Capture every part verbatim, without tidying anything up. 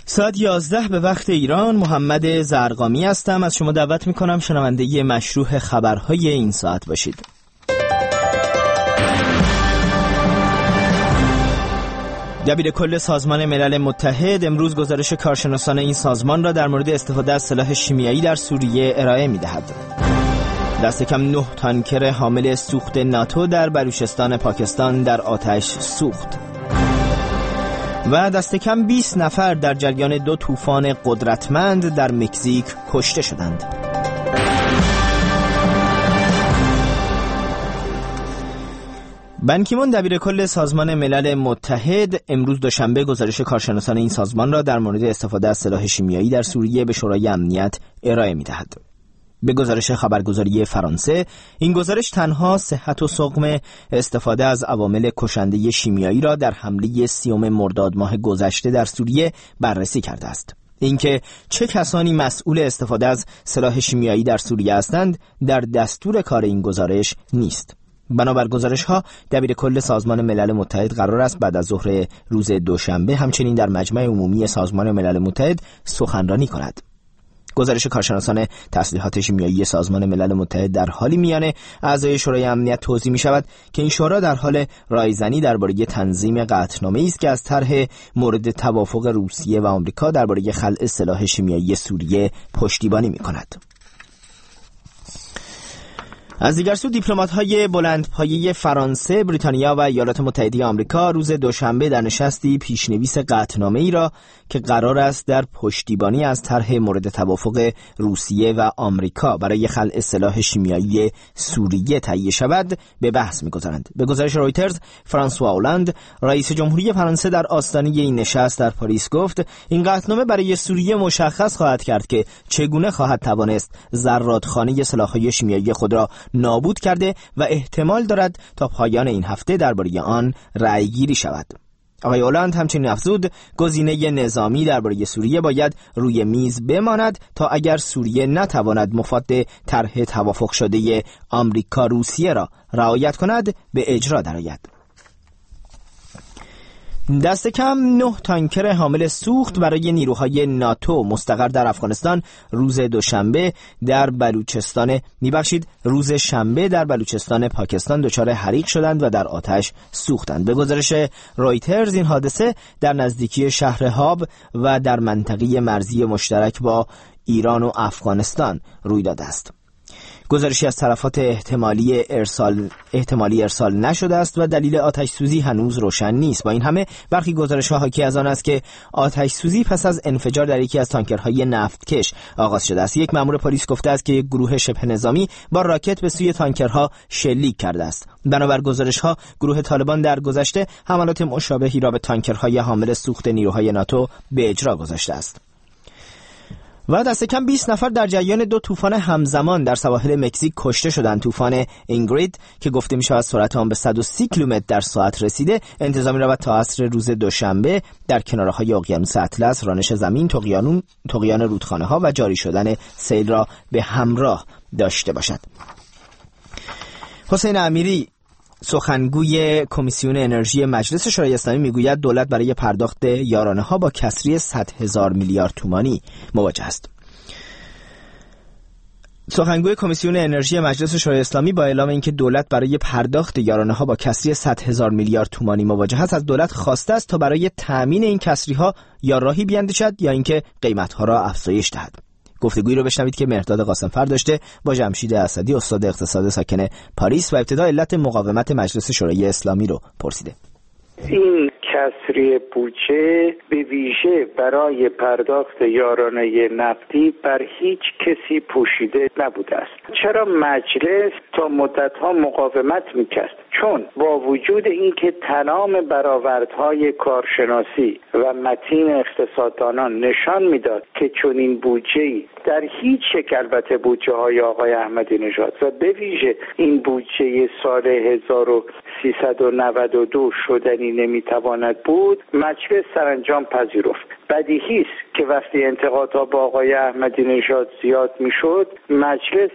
ساعت یازده به وقت ایران. محمد زرقامی هستم. از شما دعوت میکنم شنونده مشروع خبرهای این ساعت باشید. دبیر کل سازمان ملل متحد امروز گزارش کارشناسان این سازمان را در مورد استفاده از سلاح شیمیایی در سوریه ارائه می‌دهد. دست کم نه تانکر حامل سوخت ناتو در بلوچستان پاکستان در آتش سوخت. و دست کم بیست نفر در جریان دو طوفان قدرتمند در مکزیک کشته شدند. بان کی مون دبیر کل سازمان ملل متحد امروز دوشنبه گزارش کارشناسان این سازمان را در مورد استفاده از سلاح شیمیایی در سوریه به شورای امنیت ارائه می‌دهد. به گزارش خبرگزاری فرانسه، این گزارش تنها صحت و سقم استفاده از عوامل کشنده شیمیایی را در حمله سیوم مرداد ماه گذشته در سوریه بررسی کرده است. اینکه چه کسانی مسئول استفاده از سلاح شیمیایی در سوریه هستند در دستور کار این گزارش نیست. بنابر گزارش‌ها دبیر کل سازمان ملل متحد قرار است بعد از ظهر روز دوشنبه همچنین در مجمع عمومی سازمان ملل متحد سخنرانی کند. گزارش کارشناسان تسلیحات شیمیایی سازمان ملل متحد در حالی میان اعضای شورای امنیت توضیح می شود که این شورا در حال رایزنی درباره تنظیم قطعنامه‌ای است که از طرح مورد توافق روسیه و آمریکا درباره خلع سلاح شیمیایی سوریه پشتیبانی می کند. از دیگر سو دیپلمات‌های بلندپایه فرانسه، بریتانیا و ایالات متحده آمریکا روز دوشنبه در نشستی پیشنویس قطعنامه‌ای را که قرار است در پشتیبانی از طرح مورد توافق روسیه و آمریکا برای خلع سلاح شیمیایی سوریه تهیه شود به بحث می‌گذارند. به گزارش رویترز، فرانسوا هولند، رئیس جمهوری فرانسه در آستانه این نشست در پاریس گفت این قطعنامه برای سوریه مشخص خواهد کرد که چگونه خواهد توانست زرادخانه سلاح‌های شیمیایی خود را نابود کرده و احتمال دارد تا پایان این هفته درباره آن رأی‌گیری شود. آقای هولند همچنین افزود گزینه نظامی درباره سوریه باید روی میز بماند تا اگر سوریه نتواند مفاد طرح توافق شده آمریکا روسیه را رعایت کند به اجرا درآید. دست کم نه تانکر حامل سوخت برای نیروهای ناتو مستقر در افغانستان روز دوشنبه در بلوچستان میبخشید روز شنبه در بلوچستان پاکستان دچار حریق شدند و در آتش سوختند. به گزارش رویترز این حادثه در نزدیکی شهر هاب و در منطقه مرزی مشترک با ایران و افغانستان روی داده است. گزارشی از طرفات احتمالی ارسال احتمالی ارسال نشده است و دلیل آتش سوزی هنوز روشن نیست. با این همه برخی گزارش‌ها حاکی از آن است که آتش سوزی پس از انفجار در یکی از تانکرهای نفتکش آغاز شده است. یک مأمور پلیس گفته است که یک گروه شبه نظامی با راکت به سوی تانکرها شلیک کرده است. بنابر گزارش‌ها گروه طالبان در گذشته حملات مشابهی را به تانکرهای حامل سوخت نیروهای ناتو به اجرا گذاشته است. و دست کم بیست نفر در جریان دو طوفان همزمان در سواحل مکزیک کشته شدند. طوفان اینگرید که گفته می شود سرعت آن به صد و سی کیلومتر در ساعت رسیده انتظار می رود تا عصر روز دوشنبه در کنارهای اقیانوس اطلس رانش زمین، طغیان طغیان رودخانه ها و جاری شدن سیل را به همراه داشته باشد. حسین امیری سخنگوی کمیسیون انرژی مجلس شورای اسلامی میگوید دولت برای پرداخت یارانه ها با کسری صد هزار میلیارد تومانی مواجه است. سخنگوی کمیسیون انرژی مجلس شورای اسلامی با اعلام اینکه دولت برای پرداخت یارانه ها با کسری صد هزار میلیارد تومانی مواجه است از دولت خواسته است تا برای تأمین این کسری ها یا راهی بیاندیشد یا اینکه قیمت ها را افزایش دهد. گفتگویی رو بشنوید که مهرداد قاسمفر داشته با جمشید اسدی استاد اقتصاد ساکن پاریس و ابتدا علت مقاومت مجلس شورای اسلامی رو پرسیده. این کسری بودجه به ویژه برای پرداخت یارانه نفتی بر هیچ کسی پوشیده نبوده است. چرا مجلس تا مدت‌ها مقاومت می‌کرد؟ چون با وجود اینکه تمام برآوردهای کارشناسی و متین اقتصاددانان نشان میداد که چنین بودجه‌ای در هیچ شکل البته بودجه‌های آقای احمدی نژاد و به ویژه این بودجه سال هزار و سیصد و نود و دو شدنی نمیتواند بود، مجلس سرانجام پذیرفت. بدیهی است که وقتی انتقادها با آقای احمدی نژاد زیاد میشد، مجلس هم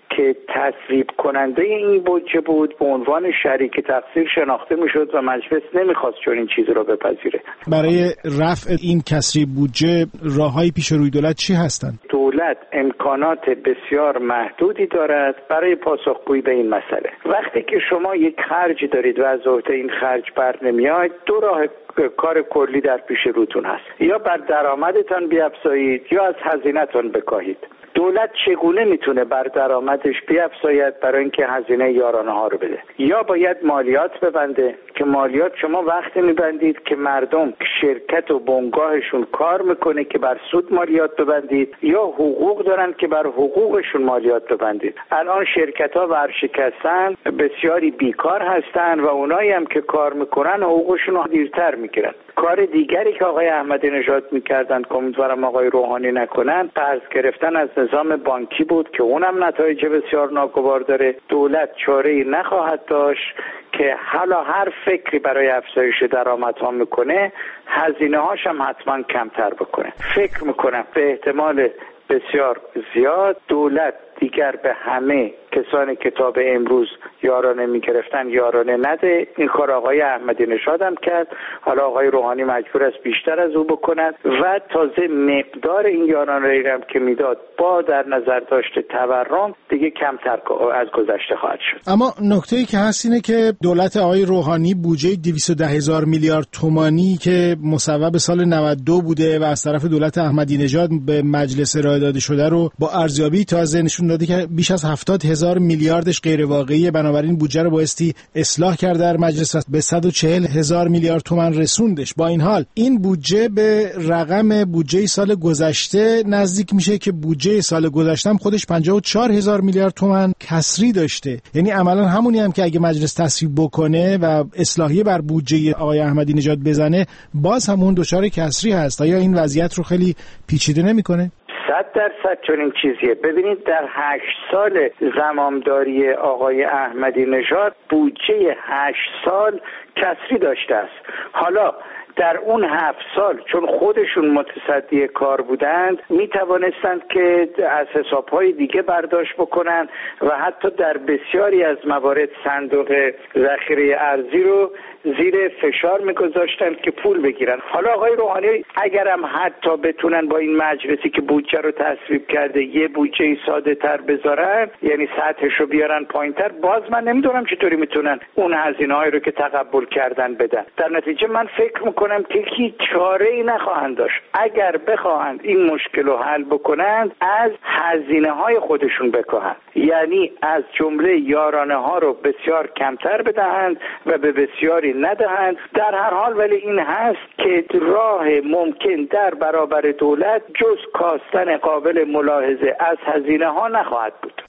که تصویب کننده این بودجه بود به عنوان شریک تقصیر شناخته میشد و مجلس نمیخواست چون این چیز رو بپذیره. برای رفع این کسری بودجه راههای پیش روی دولت چی هستند؟ دولت امکانات بسیار محدودی دارد برای پاسخگویی به این مسئله. وقتی که شما یک خرج دارید و از عهده این خرج بر نمیاید، دو راه کار کلی در پیش روتون هست: یا بر درآمدتان بیفزایید یا از هزینه‌تان بکاهید. دولت چگونه میتونه بر درآمدش بیفزاید برای اینکه هزینه یارانه ها رو بده؟ یا باید مالیات ببنده که مالیات شما وقتی میبندید که مردم شرکت و بنگاهشون کار میکنه که بر سود مالیات ببندید، یا حقوق دارن که بر حقوقشون مالیات ببندید. الان شرکت ها ورشکستن، بسیاری بیکار هستن و اونایی هم که کار میکنن حقوقشون رو دیرتر میگیرن. کار دیگری که آقای احمدی نژاد میکردن که امیدوارم آقای روحانی نکنن، قرض گرفتن از نظام بانکی بود که اونم نتایج بسیار ناگوار داره. دولت چاره‌ای نخواهد داشت که حالا هر فکری برای افزایش درآمدها میکنه، هزینه هاش هم حتما کمتر بکنه. فکر میکنم به احتمال بسیار زیاد دولت دیگر به همه کسانی که تا به امروز یارانه میگرفتن یارانه نده. این کار آقای احمدی نژاد هم کرد، حالا آقای روحانی مجبور است بیشتر از او بکند و تازه مقدار این یارانه هم که میداد با در نظر داشته تورم دیگه کمتر از گذشته خواهد شد. اما نکته‌ای که هست اینه که دولت آقای روحانی بودجه دویست و ده هزار میلیارد تومانی که مصوب سال نود و دو بوده و از طرف دولت احمدی نژاد به مجلس ارائه داده شده رو با ارزیابی تازه نشون داده که بیش از هفتاد هزار میلیاردش غیر واقعیه. بنابراین بودجه رو بایستی اصلاح کرد در مجلس به صد و چهل هزار میلیارد تومان رسوندش. با این حال این بودجه به رقم بودجه سال گذشته نزدیک میشه که بودجه سال گذشته هم خودش پنجاه و چهار هزار میلیارد تومان کسری داشته. یعنی عملا همونی هم که اگه مجلس تصویب بکنه و اصلاحیه بر بودجه آقای احمدی نژاد بزنه، باز همون دچار کسری هست. آیا این وضعیت رو خیلی پیچیده نمیکنه؟ صد درصد چنین چیزیه. ببینید در هشت سال زمامداری آقای احمدی نژاد بودجه هشت سال کسری داشته است. حالا در اون هفت سال چون خودشون متصدی کار بودند می توانستند که از حسابهای دیگه برداشت بکنن و حتی در بسیاری از موارد صندوق ذخیره ارزی رو زیر فشار میگذاشتن که پول بگیرن. حالا آقای روحانی اگرم حتی بتونن با این مجلسی که بودجه رو تصویب کرده یه بودجه ساده تر بذارن، یعنی سطحش رو بیارن پایین تر، باز من نمیدونم چطوری میتونن اون هزینه هایی رو که تقبل کردن بدن. در نتیجه من فکر میکنم که هیچ چاره ای نخواهند داشت اگر بخواهند این مشکل رو حل بکنند از هزینه های خودشون بکاهند، یعنی از جمله یارانه ها رو بسیار کمتر بدهند و به بسیاری ندهند. در هر حال ولی این هست که راه ممکن در برابر دولت جز کاستن قابل ملاحظه از هزینه ها نخواهد بود.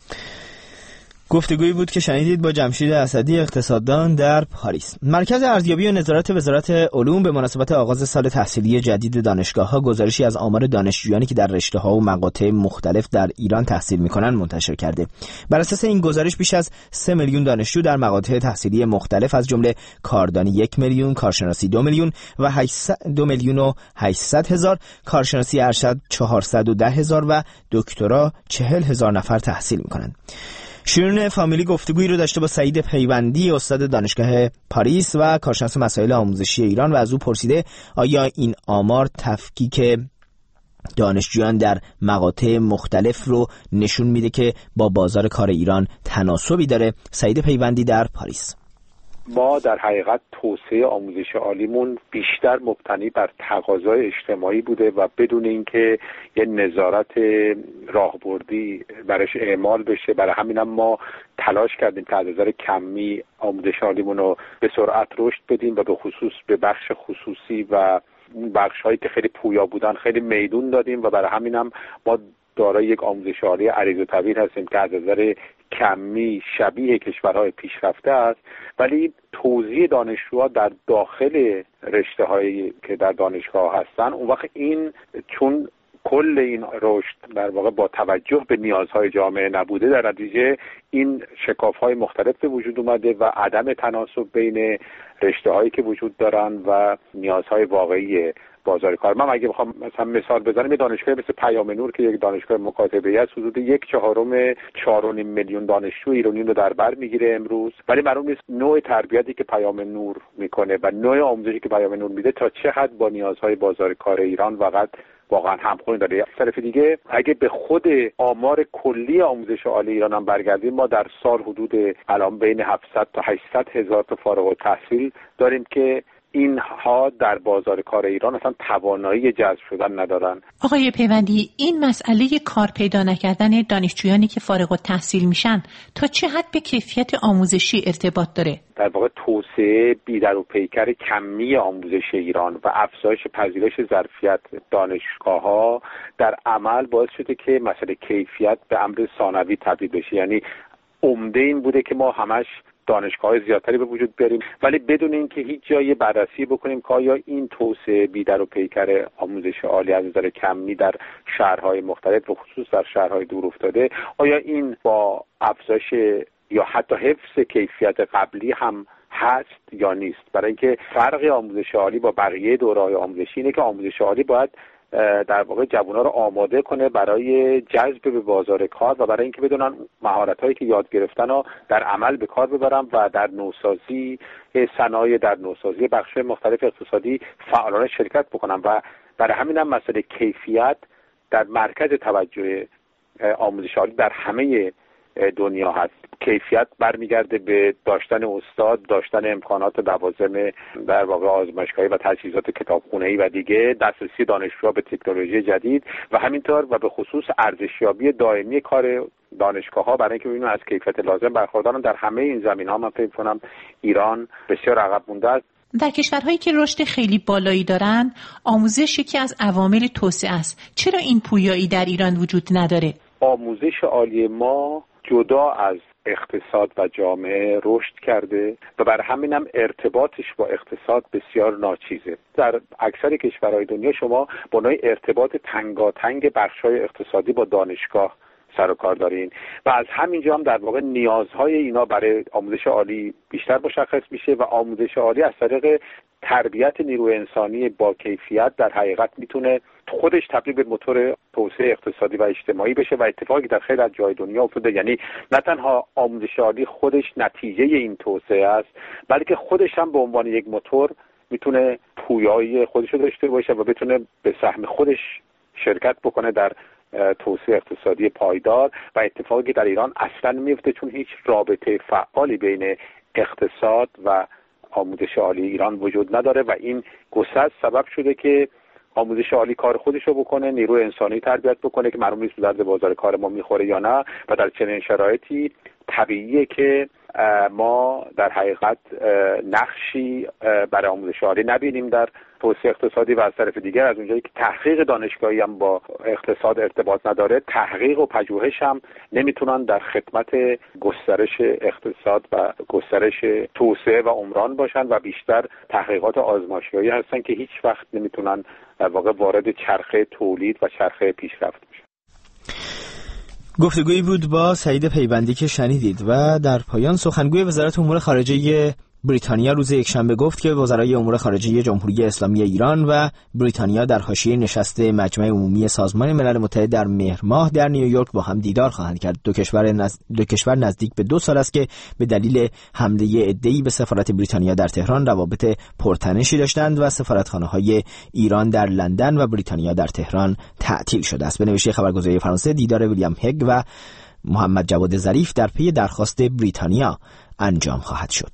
گفتگویی بود که شنیدید با جمشید اسدی اقتصاددان در پاریس. مرکز ارزیابی و نظارت وزارت علوم به مناسبت آغاز سال تحصیلی جدید دانشگاه‌ها گزارشی از آمار دانشجویانی که در رشته‌ها و مقاطع مختلف در ایران تحصیل می‌کنند منتشر کرده. بر اساس این گزارش بیش از سه میلیون دانشجو در مقاطع تحصیلی مختلف از جمله کاردانی یک میلیون، کارشناسی دو میلیون و دو میلیون و هشتصد هزار، کارشناسی ارشد چهارصد و ده هزار و دکترا چهل هزار نفر تحصیل می‌کنند. شیرین فامیلی گفتگویی رو داشته با سعید پیوندی، استاد دانشگاه پاریس و کارشناس مسائل آموزشی ایران و از او پرسیده آیا این آمار تفکیک دانشجویان در مقاطع مختلف رو نشون میده که با بازار کار ایران تناسبی داره؟ سعید پیوندی در پاریس: ما در حقیقت توسعه آموزش عالیمون بیشتر مبتنی بر تقاضای اجتماعی بوده و بدون اینکه یه نظارت راهبردی برش اعمال بشه. برای همین هم ما تلاش کردیم که از نظر کمی آموزش عالیمون رو به سرعت رشد بدیم و به خصوص به بخش خصوصی و بخش هایی که خیلی پویا بودن خیلی میدون دادیم و برای همین هم ما دارای یک آموزش عالی عریض و طویل هستیم که از نظر کمی شبیه کشورهای پیشرفته است، ولی توزیع دانشجوها در داخل رشته هایی که در دانشگاه هستن، اون وقت این چون کل این رشد در واقع با توجه به نیازهای جامعه نبوده، در نتیجه این شکاف‌های مختلف به وجود اومده و عدم تناسب بین رشته‌هایی که وجود دارن و نیازهای واقعی بازار کار. من اگه بخوام مثلا مثال بزنم، یه دانشگاه مثل پیام نور که یک دانشگاه مکاتبه‌ای است، حدود یک چهارم چهار و نیم میلیون دانشجو ایرانی رو در بر میگیره امروز، ولی معلوم نیست نوع تربیتی که پیام نور میکنه و نوع آموزشی که پیام نور میده تا چه حد با نیازهای بازار کار ایران واقعا واقعا همخوانی داره. از طرف دیگه اگه به خود آمار کلی آموزش عالی ایران هم برگردیم، ما در سال حدود الان بین هفتصد تا هشتصد هزار تا فارغ التحصیل داریم که اینها در بازار کار ایران اصلا توانایی جذب شدن ندارن. آقای پیوندی، این مسئله کار پیدا نکردن دانشجویانی که فارغ التحصیل میشن تا چه حد به کیفیت آموزشی ارتباط داره؟ در واقع توسعه بی‌در و پیکر کمی آموزش ایران و افزایش پذیرش ظرفیت دانشگاه‌ها در عمل باعث شده که مسئله کیفیت به امر ثانوی تبدیل بشه. یعنی عمده این بوده که ما همش دانشگاه زیادتری به وجود بیاریم، ولی بدون اینکه هیچ جایی بررسی بکنیم که آیا این توسعه بی‌در و پیکر آموزش عالی از نظر کمی در شهرهای مختلف و خصوص در شهرهای دور افتاده، آیا این با افزایش یا حتی حفظ کیفیت قبلی هم هست یا نیست. برای اینکه فرق آموزش عالی با بقیه دوره‌های آموزشی اینه که آموزش عالی باید در واقع جوان‌ها رو آماده کنه برای جذب به بازار کار و برای اینکه بدونن مهارت‌هایی که یاد گرفتن رو در عمل به کار ببرن و در نوسازی صنایع، در نوسازی بخش‌های مختلف اقتصادی فعالانه شرکت بکنن و برای همین هم مسئله کیفیت در مرکز توجه آموزش عالی در همه دنیا هست. کیفیت برمیگرده به داشتن استاد، داشتن امکانات لوازم در واقع آزمایشگاهی و تجهیزات کتابخونه‌ای و دیگه، دسترسی دانشجوها به تکنولوژی جدید و همینطور و به خصوص ارزشیابی دائمی کار دانشگاه‌ها برای اینکه ببینیم از کیفیت لازم برخوردارن. در همه این زمینه‌ها من فکر کنم ایران بسیار عقب مونده است. در کشورهایی که رشد خیلی بالایی دارن، آموزش یکی از عوامل توسعه است. چرا این پویایی در ایران وجود نداره؟ آموزش عالی ما جدا از اقتصاد و جامعه رشد کرده و بر همین هم ارتباطش با اقتصاد بسیار ناچیزه. در اکثر کشورهای دنیا شما با نوع ارتباط تنگاتنگ بخش‌های اقتصادی با دانشگاه سر و کار دارین و از همینجا هم در واقع نیازهای اینا برای آموزش عالی بیشتر مشخص میشه و آموزش عالی از طریق تربیت نیروی انسانی با کیفیت در حقیقت میتونه خودش تبدیل به موتور توسعه اقتصادی و اجتماعی بشه و اتفاقی در خیلی از جای دنیا افتاده. یعنی نه تنها آموزش عالی خودش نتیجه این توسعه است، بلکه خودش هم به عنوان یک موتور میتونه پویایی خودش رو داشته باشه و بتونه به سهم خودش شرکت بکنه در توسعه اقتصادی پایدار و اتفاقی در ایران اصلا نمیفته چون هیچ رابطه فعالی بین اقتصاد و آموزش عالی ایران وجود نداره و این گسست سبب شده که آموزش عالی کار خودش رو بکنه، نیروی انسانی تربیت بکنه که معلوم نیست به درد بازار کار ما میخوره یا نه و در چنین شرایطی طبیعیه که ما در حقیقت نقشی برای آموزش عالی نبینیم در توسعه اقتصادی و از طرف دیگر از اونجایی که تحقیق دانشگاهی هم با اقتصاد ارتباط نداره، تحقیق و پژوهش هم نمیتونن در خدمت گسترش اقتصاد و گسترش توسعه و عمران باشن و بیشتر تحقیقات آزمایشگاهی هستن که هیچ وقت نمیتونن واقع وارد چرخه تولید و چرخه پیشرفت بشن. گفتگویی بود با سعید پیوندی که شنیدید و در پایان سخنگوی وزارت امور خارجه بریتانیا روز یکشنبه گفت که وزرای امور خارجه جمهوری اسلامی ایران و بریتانیا در حاشیه نشست مجمع عمومی سازمان ملل متحد در مهر ماه در نیویورک با هم دیدار خواهند کرد. دو کشور نز... دو کشور نزدیک به دو سال است که به دلیل حمله عده‌ای به سفارت بریتانیا در تهران روابط پرتنشی داشتند و سفارتخانه‌های ایران در لندن و بریتانیا در تهران تعطیل شده است. به نوشته خبرگزاری فرانسه دیدار ویلیام هگ و محمد جواد ظریف در پی درخواست بریتانیا انجام خواهد شد.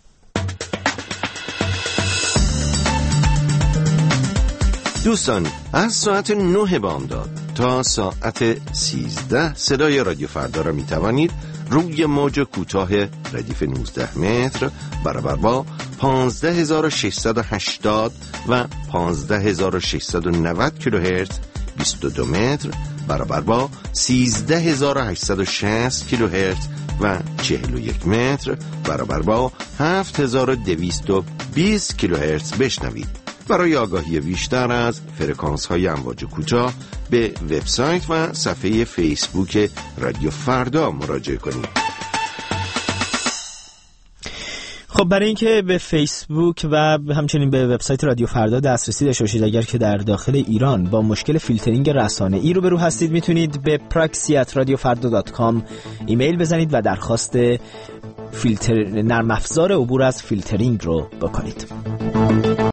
دوستان، از ساعت نه بامداد تا ساعت سیزده صدای رادیو فردا را می توانید روی موج کوتاه ردیف نوزده متر برابر با پانزده هزار و ششصد و هشتاد و پانزده هزار و ششصد و نود کیلوهرتز، بیست و دو متر برابر با سیزده هزار و هشتصد و شصت کیلوهرتز و چهل و یک متر برابر با هفت هزار و دویست و بیست کیلوهرتز بشنوید. برای آگاهی بیشتر از فرکانس‌های امواج کوتاه به وبسایت و صفحه فیسبوک رادیو فردا مراجعه کنید. خب برای اینکه به فیسبوک و همچنین به وبسایت رادیو فردا دسترسی داشته باشید، اگر که در داخل ایران با مشکل فیلترینگ رسانه‌ای روبرو هستید، میتونید به پراکسی ات رادیو فردا دات کام ایمیل بزنید و درخواست فیلتر نرم افزار عبور از فیلترینگ رو بکنید.